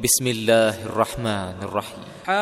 بسم الله الرحمن الرحيم.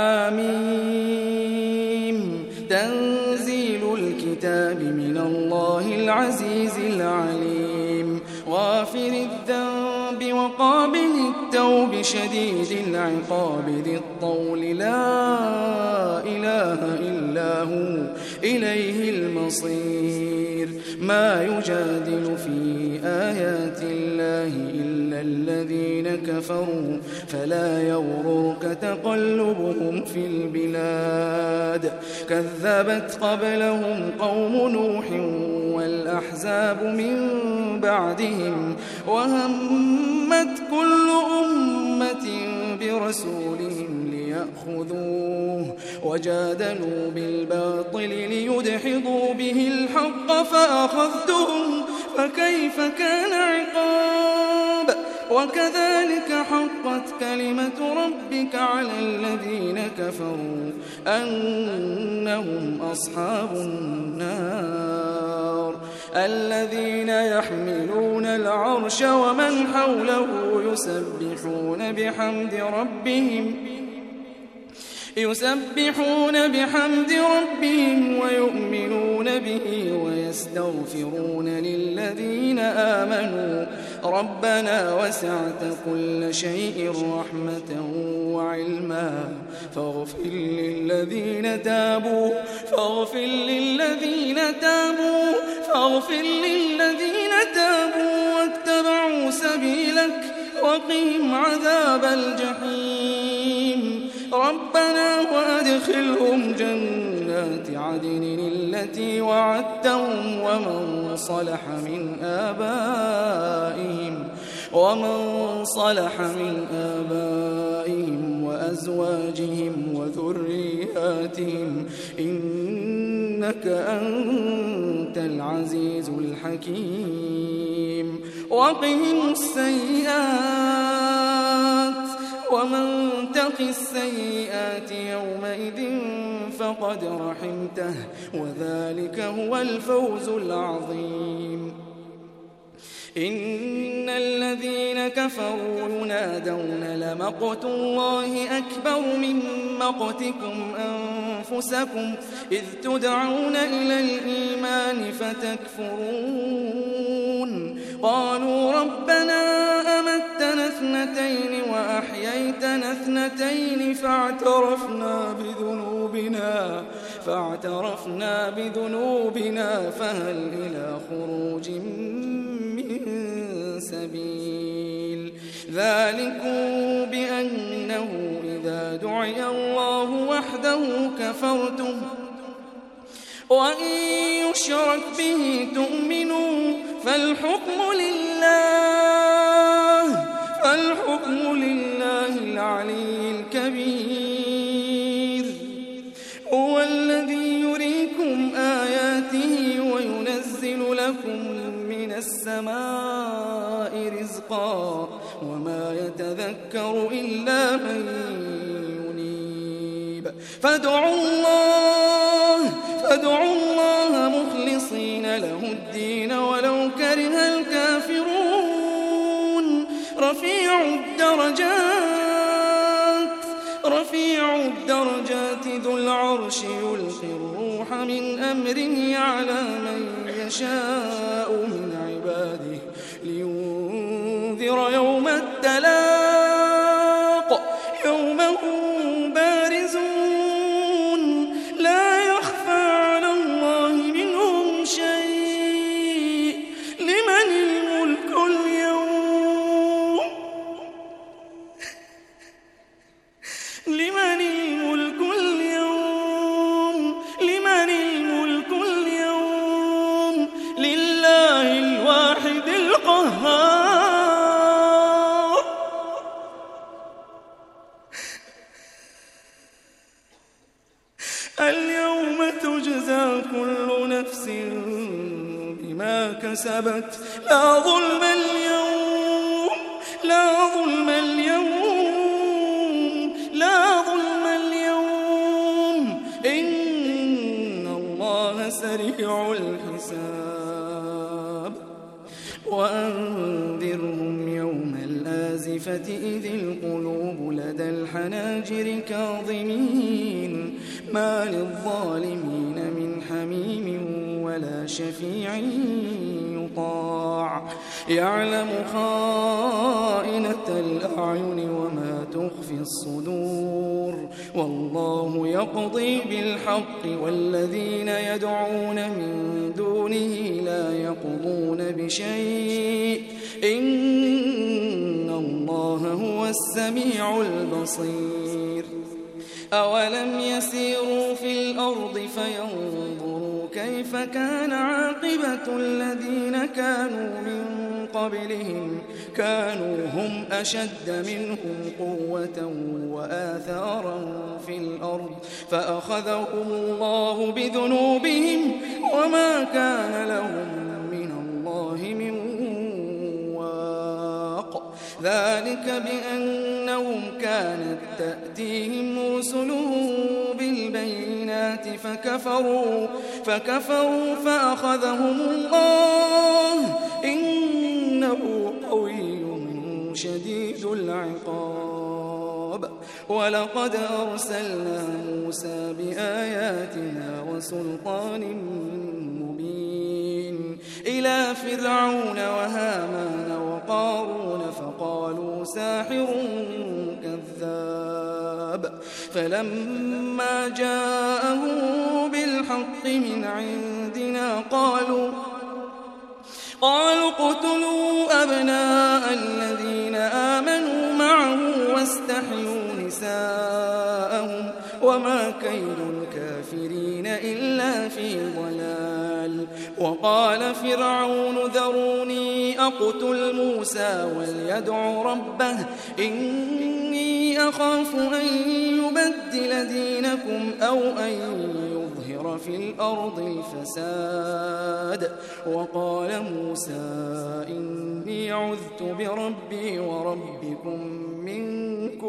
حميم. تنزيل الكتاب من الله العزيز العليم. غافر الذنب وقابل التوب شديد العقاب ذي الطول لا إله إلا هو إليه المصير. ما يجادل في آيات الله إلا الذين كفروا فلا يغررك تقلبهم في البلاد. كذبت قبلهم قوم نوح والأحزاب من بعدهم وهمت كل أمة برسولهم ليأخذوه وجادلوا بالباطل ليدحضوا به الحق فأخذتهم فكيف كان عقاب. وكذلك حقت كلمة ربك على الذين كفروا أنهم أصحاب النار. الذين يحملون العرش ومن حوله يسبحون بحمد ربهم ويؤمنون به ويستغفرون للذين آمنوا ربنا وسعت كل شيء رحمة وعلما فاغفر للذين تابوا واتبعوا سبيلك وقهم عذاب الجحيم. ربنا وأدخلهم جنات عدن التي وعدتهم ومن صلح من آبائهم وأزواجهم وذرياتهم إنك أنت العزيز الحكيم. وقهم السيئات ومن تق السيئات يومئذ فقد رحمته وذلك هو الفوز العظيم. إن الذين كفروا ينادون لمقت الله أكبر من مقتكم أنفسكم إذ تدعون إلى الإيمان فتكفرون. قالوا ربنا أمتنا اثنتين وأحييتنا اثنتين فاعترفنا بذنوبنا فهل إلى خروج من سبيل. ذلكم بأنه إذا دعي الله وحده كفرتم وإن يشرك به تؤمنوا فالحكم لله العلي الكبير. هو الذي يريكم آياته وينزل لكم من السماء رزقا وما يتذكر إلا من ينيب. فادعوا الله مخلصين له الدين ولو كره الكافرون. رفيع الدرجات ذو العرش يلقي الروح من أمره على من يشاء من عباده لينذر يوم التلاق يوم هم بارزون لا يخفى على الله منهم شيء. لمن الملك اليوم لله الواحد القهار. اليوم تجزى كل نفس بما كسبت لا ظلم اليوم إن الله سريع الحساب. وأنذرهم يوم الآزفة إذ القلوب لدى الحناجر كاظمين ما للظالمين من حميم ولا شفيع يطاع يعلم خائنة الأعين وما تخفي الصدور والله يقضي بالحق والذين يدعون من دونه لا يقضون بشيء إن الله هو السميع البصير أولم يسيروا في الأرض فينظروا كيف كان عاقبة الذين كانوا من قبلهم كانوا هم أشد منهم قوة وآثارا في الأرض فأخذهم الله بذنوبهم وما كان لهم من الله من واق ذلك بأنهم كانت تأتيهم رسلهم بالبينات فكفروا فأخذهم الله إنه قوي شديد العقاب ولقد أرسلنا موسى بآياتنا وسلطان مبين إلى فرعون وهامان وقارون فقالوا ساحر كذاب فلما جاءهم بالحق من عندنا قالوا اقتلوا أبناء الذين آمنوا معه واستحيوا نساءهم وما كيد الكافرين إلا في ضلال وقال فرعون ذروني أقتل موسى وليدع ربه إني أخاف أن يبدل دينكم أو أن يظهر في الأرض الفساد وقال موسى إني عذت بربي وربكم من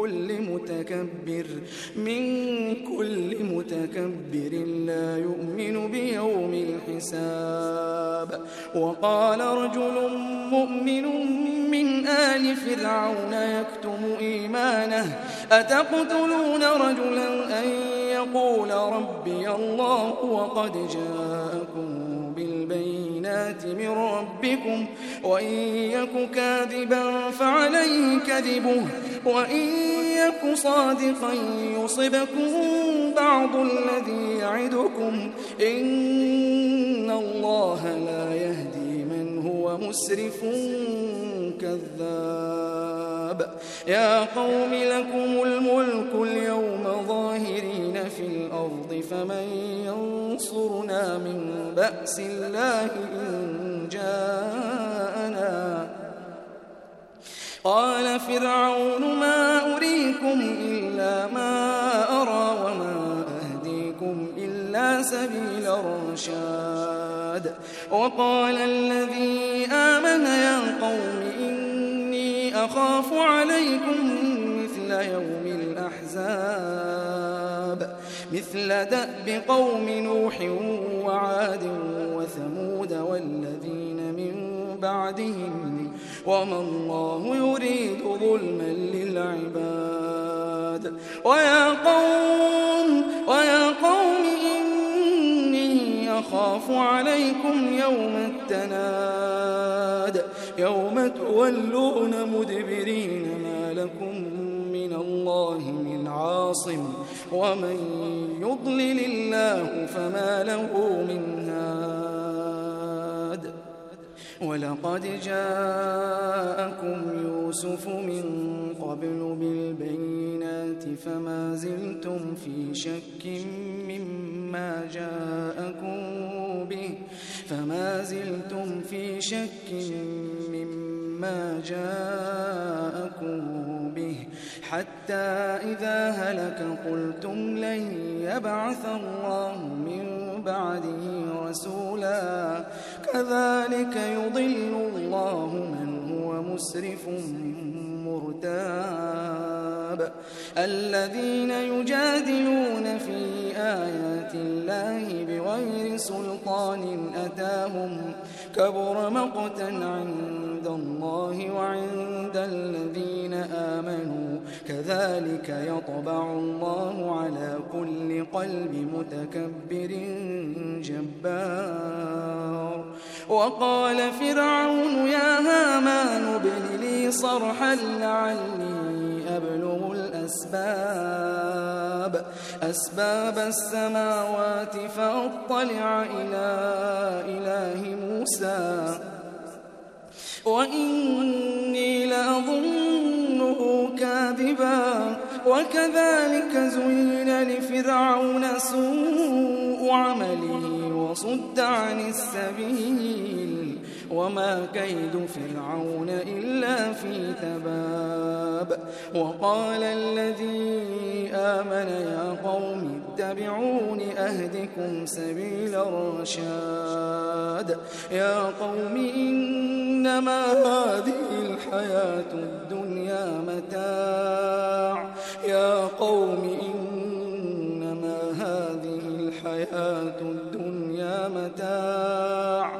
كل متكبر لا يؤمن بيوم الحساب وقال رجل مؤمن من آل فرعون يكتم إيمانه أتقتلون رجلا أن يقول ربي الله وقد جاءكم بالبينات من ربكم وإن يك كاذبا فعليه كذبه وإن يك صادقا يصبكم بعض الذي يعدكم إن الله لا يهدي من هو مسرف كذاب يا قوم لكم الملك اليوم ظاهرين في الأرض فمن ينصرنا من بأس الله إن جاءنا قال فرعون ما أريكم إلا ما أرى وما أهديكم إلا سبيل الرشاد وقال الذي آمن يا قوم إني أخاف عليكم مثل يوم الأحزاب مثل دأب قوم نوح وعاد وثمود والذين من بعدهم وما الله يريد ظلما للعباد ويا قوم إني أخاف عليكم يوم التناد يوم تولون مدبرين ما لكم من الله من عاصم ومن يضلل الله فما له من هاد ولقد جاءكم يوسف من قبل بالبينات فما زلتم في شك مما جاءكم به حتى إذا هلك قلتم لن يبعث الله من بعده رسولا كذلك يضل الله من هو مسرف مرتاب الذين يجادلون في آيات الله بغير سلطان أتاهم كبر مقتا عند الله وعند الذين آمنوا كذلك يطبع الله على كل قلب متكبر جبار. وقال فرعون يا هامان ابن لي صرحا لعلي أبلغ أسباب السماوات فأطلع إلى إله موسى وإني لأظنه كاذبا. وكذلك زين لفرعون سوء عمله وصد عن السبيل وما كيد فرعون إلا في تباب. وقال الذي آمن يا قوم اتبعون أهدكم سبيل الرشاد. يا قوم إنما هذه الحياة الدنيا متاع. يا قوم إنما هذه الحياة الدنيا متاع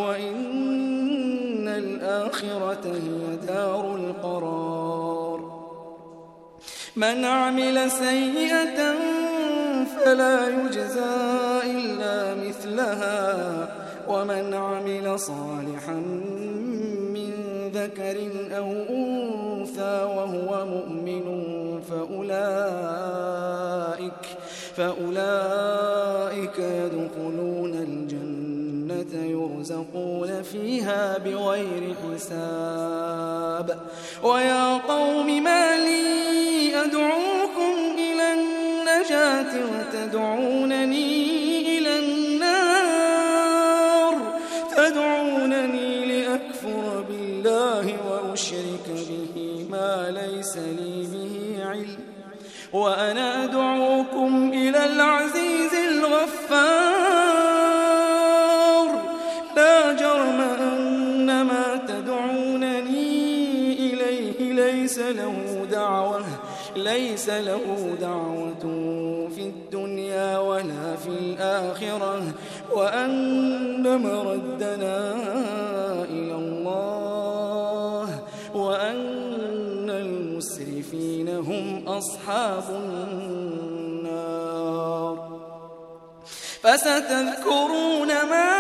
وإن الآخرة هي دار القرار. من عمل سيئة فلا يجزى إلا مثلها ومن عمل صالحا من ذكر أو أنثى وهو مؤمن فأولئك يدخلون الجنة يرزقون فيها بغير حساب. ويا قوم ما لي أدعوكم إلى النجاة وتدعونني إلى النار. تدعونني لأكفر بالله وأشرك به ما ليس لي به علم وأنا أدعوكم إلى العزيز الغفار. لا جرم أن ما تدعونني إليه ليس له دعوة في الدنيا ولا في الآخرة وأن مردنا إلى الله وأن المسرفين هم أصحاب النار. فستذكرون ما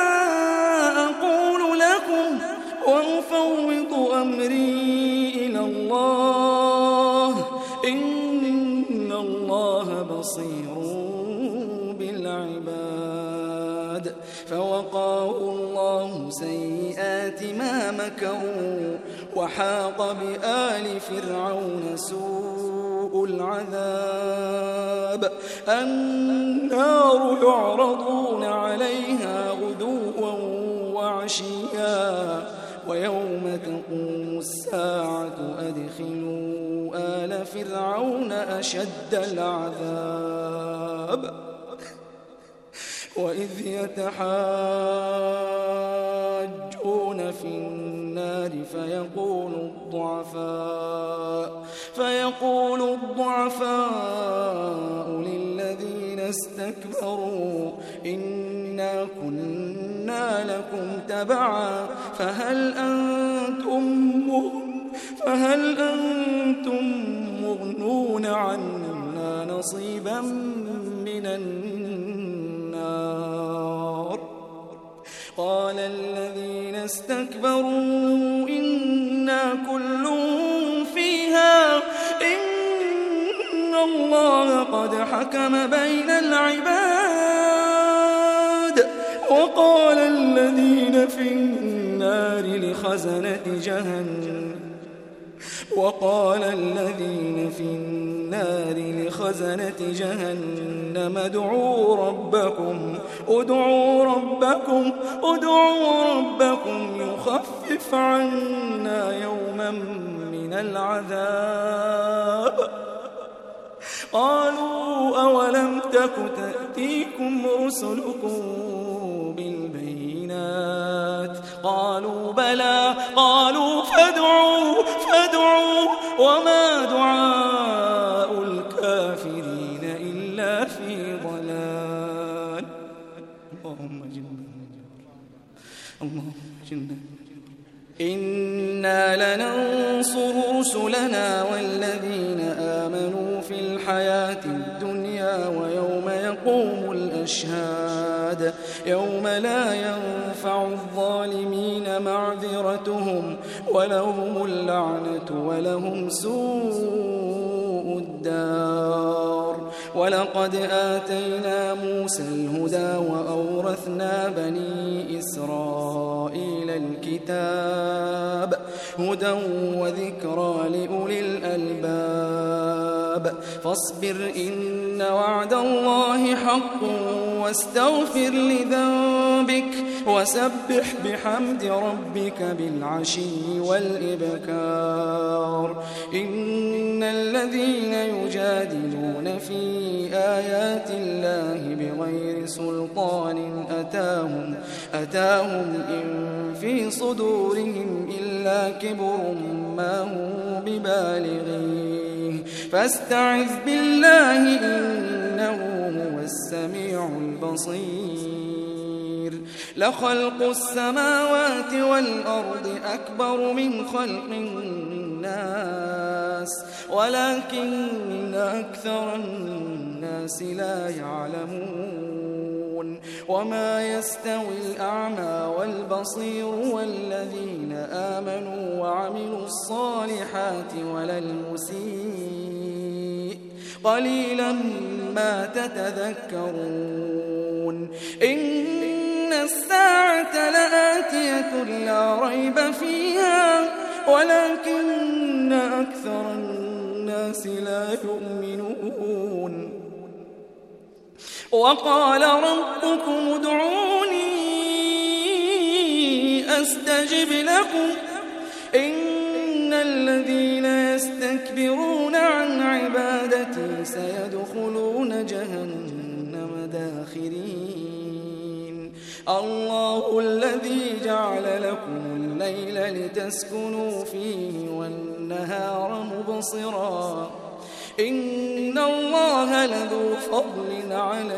أقول لكم وأفوض أمري إلى الله إن الله بصير بالعباد. فوقاه الله سيئات ما مكروا وحاق بآل فرعون سوء العذاب. النار يعرضون عليها غدوا وعشيا ويوم تقوم الساعة أدخلوا آل فرعون أشد العذاب. وإذ يتحاجون في النار فيقول الضعفاء للذين استكبروا إنا كنا لكم تبعا فهل أنتم مغنون عنا نصيبا من النار. قال الذين استكبروا إنا كل فيها إن الله قد حكم بين العباد. وقال الذين في النار لخزنة جهنم ادعوا ربكم يخفف عنا يوما من العذاب. قالوا أولم تك تأتيكم رسلكم بالبينات قالوا بلى قالوا فادعوا وما دعاء الكافرين إلا في ضلال. اللهم جنة إنا لننصر رسلنا والذين الحياة الدنيا ويوم يقوم الأشهاد يوم لا ينفع الظالمين معذرتهم ولهم اللعنة ولهم سوء الدار. ولقد آتينا موسى الهدى وأورثنا بني إسرائيل الكتاب هدى وذكرى لأولي الألباب. فاصبر إن وعد الله حق واستغفر لذنبك وسبح بحمد ربك بالعشي والإبكار. إن الذين يجادلون في آيات الله بغير سلطان أتاهم إن في صدورهم إلا كبر ما هم ببالغيه فاستعذ بالله إنه هو السميع البصير. لخلق السماوات والأرض أكبر من خلق الناس ولكن أكثر الناس لا يعلمون. وما يستوي الأعمى والبصير والذين آمنوا وعملوا الصالحات ولا المسيء قليلا ما تتذكرون. إن الساعة لآتية لا ريب فيها ولكن أكثر الناس لا يؤمنون. وقال ربكم ادعوني أستجب لكم إن الذين يستكبرون عن عبادتي سيدخلون جهنم داخرين. الله الذي جعل لكم الليل لتسكنوا فيه والنهار مبصرا إن الله لذو فضل على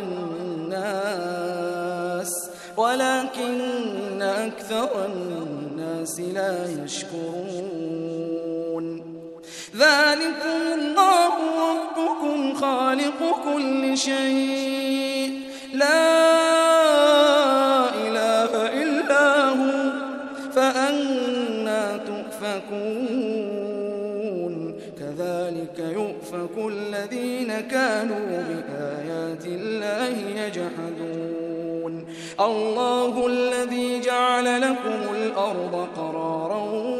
الناس ولكن أكثر الناس لا يشكرون. ذلكم الله ربكم خالق كل شيء لا إله إلا هو فأنى تؤفكون. كذلك يؤفك الذين كانوا بآيات الله يجحدون. الله الذي جعل لكم الأرض قرارا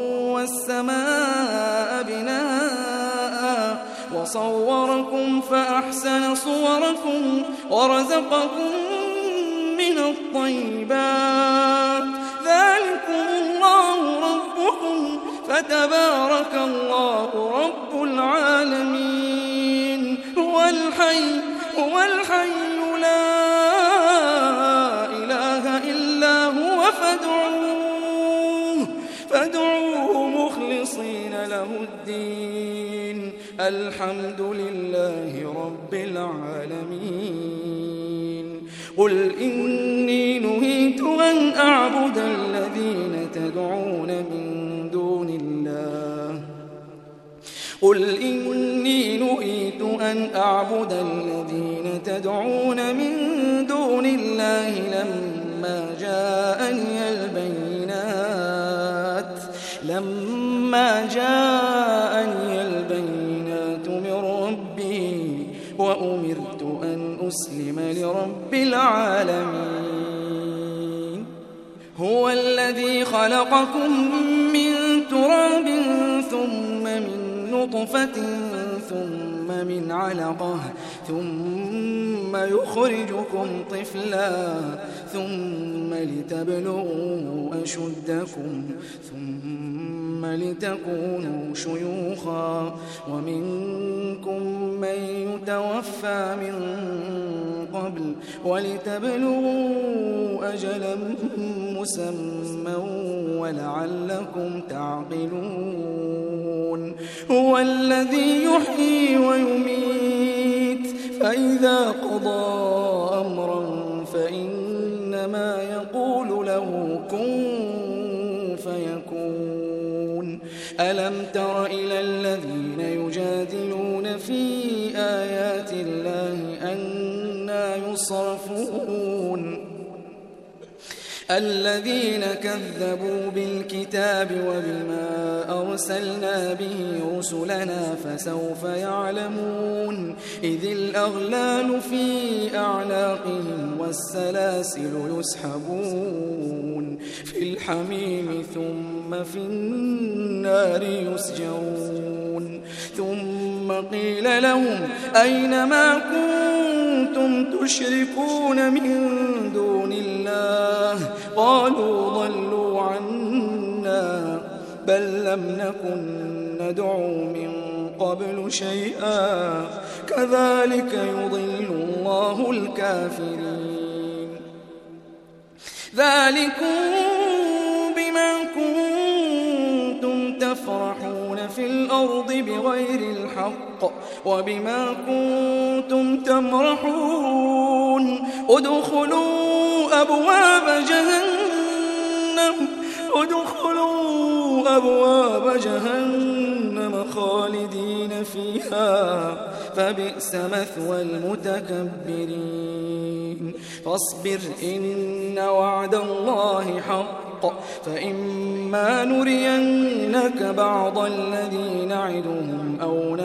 والسماء بناء وصوركم فأحسن صوركم ورزقكم من الطيبات. ذلكم الله ربكم فتبارك الله رب العالمين. هو الحي لا إله إلا هو فادعوه مخلصين له الدين. الحمد لله رب العالمين. قل إني نهيت أن أعبد الذين تدعون من دون الله لما جاءني البينات من ربي وأمرت أن أسلم لرب العالمين. هو الذي خلقكم من تراب ثم من نطفة ثم من علقة ثم يخرجكم طفلا ثم لتبلغوا أشدكم ثم لتكونوا شيوخا ومنكم من يتوفى من قبل ولتبلغوا أجلا مسمى ولعلكم تعقلون. هو الذي يحيي ويميت فإذا قضى أمرا فإنما يقول له كن فيكون. ألم تر إلى الذين يجادلون في آيات يصرفون الذين كذبوا بالكتاب وبما أرسلنا به رسلنا فسوف يعلمون إذ الأغلال في أعناقهم والسلاسل يسحبون في الحميم ثم في النار يسجرون ثم قيل لهم أين ما كنتم تشركون من دون الله قالوا ضلوا عنا بل لم نكن ندعو من قبل شيئا كذلك يضل الله الكافرين ذلكم بما كنتم تفرحون في الأرض بغير الحق وبما كنتم تمرحون ادخلوا أبواب جهنم خالدين فيها فبئس مثوى المتكبرين فاصبر إن وعد الله حق فإما نرينك بعض الذي نعدهم أو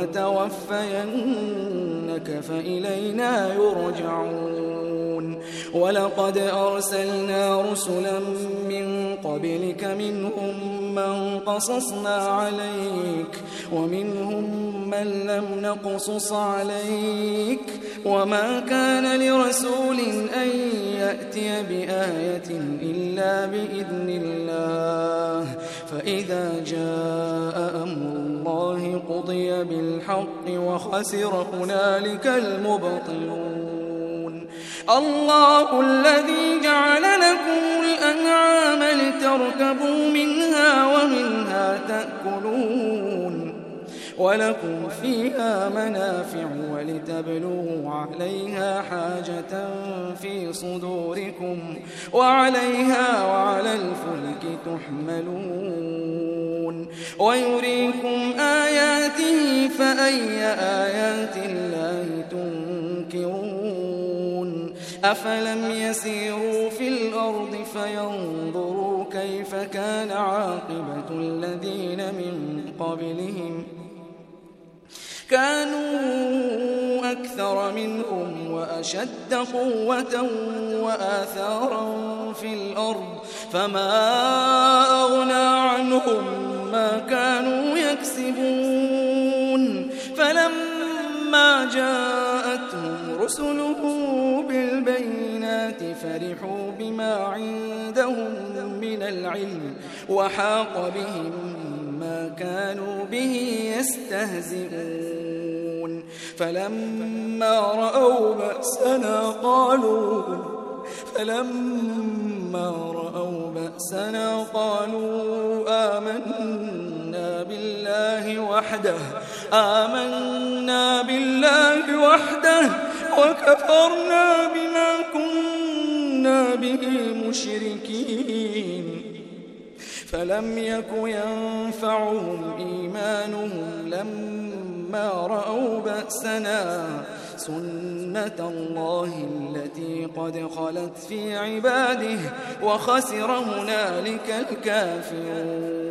نتوفينك فإلينا يرجعون ولقد أرسلنا رسلا من قبلك منهم من قصصنا عليك ومنهم من لم نقصص عليك وما كان لرسول أن يأتي بآية إلا بإذن الله فإذا جاء أمر الله قضي بالحق وخسر هنالك المبطلون الله الذي جعل لكم الأنعام لتركبوا منها ومنها تأكلون ولكم فيها منافع ولتبلغوا عليها حاجة في صدوركم وعليها وعلى الفلك تحملون ويريكم آياته فأي آيات الله تنكرون أفلم يسيروا في الأرض فينظروا كيف كان عاقبة الذين من قبلهم كانوا أكثر منهم وأشد قوة وآثارا في الأرض فما أغنى عنهم ما كانوا يكسبون فلما جاءتهم رسلهم بالبينات فرحوا بما عندهم من العلم وحاق بهم ما كانوا به يستهزئون فلما رأوا بأسنا قالوا آمنا بالله وحده وكفرنا بما كنا به مشركين فلم يك ينفعهم إيمانهم لما رأوا بأسنا سنة الله التي قد خلت في عباده وخسر هنالك الكافرون